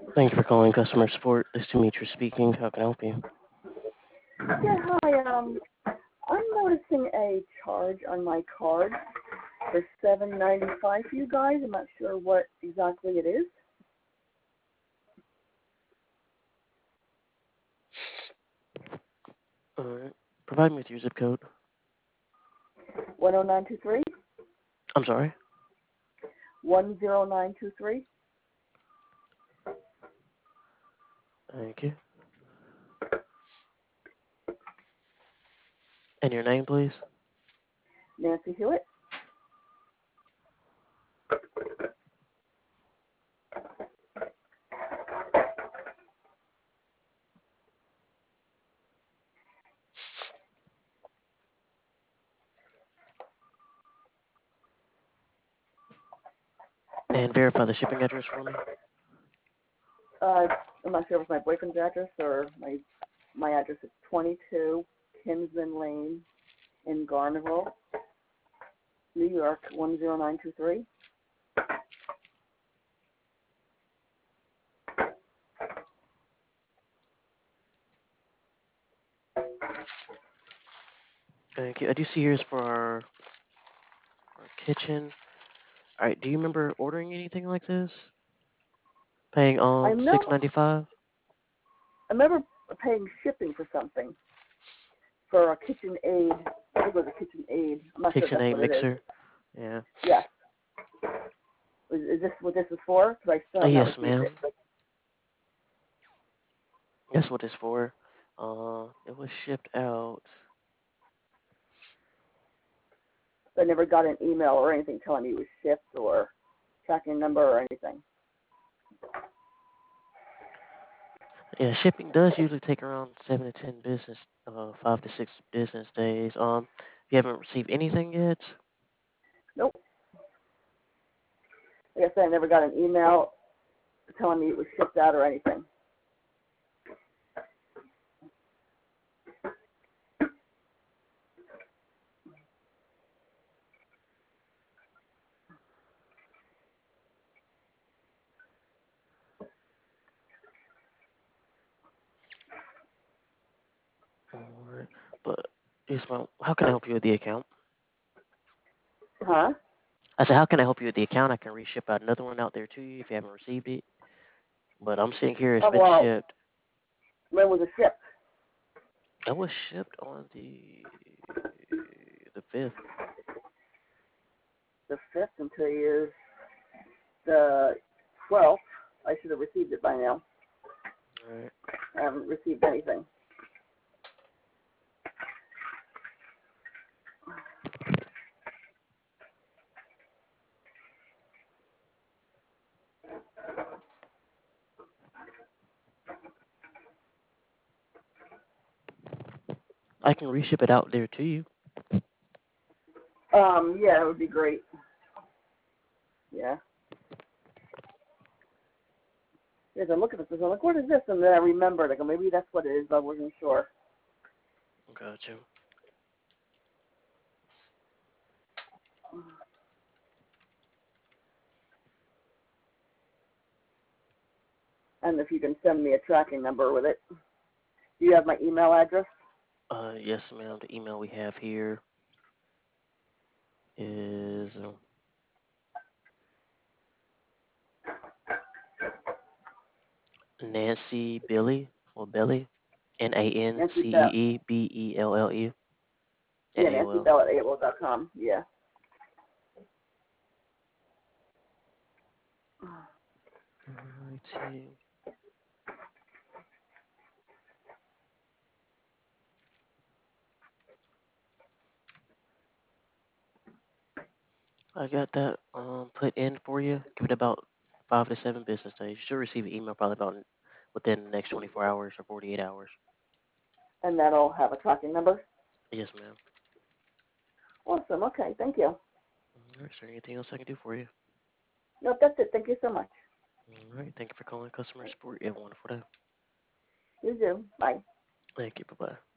Thank you for calling customer support. This is Demetrius speaking. How can I help you? Yeah, hi. I'm noticing a charge on my card for $7.95 for you guys. I'm not sure what exactly it is. All right. Provide me with your zip code. 10923? I'm sorry. 10923? Thank you. And your name, please? Nancy Hewitt? And verify the shipping address for me. I'm not sure if it's my boyfriend's address or my address is 22 Kinsman Lane in Garnerville, New York, 10923. Thank you. I do see yours for our kitchen. All right. Do you remember ordering anything like this? Paying I know, $6.95? I remember paying shipping for something, for a kitchen aid. I think it was a kitchen aid. I'm not sure if that's KitchenAid what it is. mixer. Yeah. Yes. Is this what this is for? Because I still have not Yes, received ma'am. it. That's what it's for. It was shipped out. I never got an email or anything telling me it was shipped or tracking number or anything. Yeah, shipping does usually take around 5 to 6 business days. You haven't received anything yet? Nope. Like I said, I never got an email telling me it was shipped out or anything. Alright. But yes, ma'am. How can I help you with the account? Huh? I said, how can I help you with the account? I can reship out another one out there to you if you haven't received it. But I'm seeing here it's Oh, been well, shipped. when was it shipped? It was shipped on the 5th. The 5th until is the 12th. I should have received it by now. Alright. I haven't received anything. I can reship it out there to you. Yeah, it would be great. Yeah. Yes, I'm looking at this. I'm like, what is this? And then I remembered. I go, maybe that's what it is, but I wasn't sure. Gotcha. And if you can send me a tracking number with it. Do you have my email address? Yes, ma'am. The email we have here is Nancy Billy or Belly, Nancy Bell. NancyBelle at Yeah, Nancy AOL. Bell at AOL.com. Yeah. Alrighty. I got that put in for you. Give it about 5 to 7 business days. You should receive an email probably about within the next 24 hours or 48 hours. And that'll have a tracking number. Yes, ma'am. Awesome. Okay. Thank you. Alright, is there anything else I can do for you? Nope, that's it. Thank you so much. Alright, thank you for calling customer support. You have a wonderful day. You too. Bye. Thank you. Bye bye.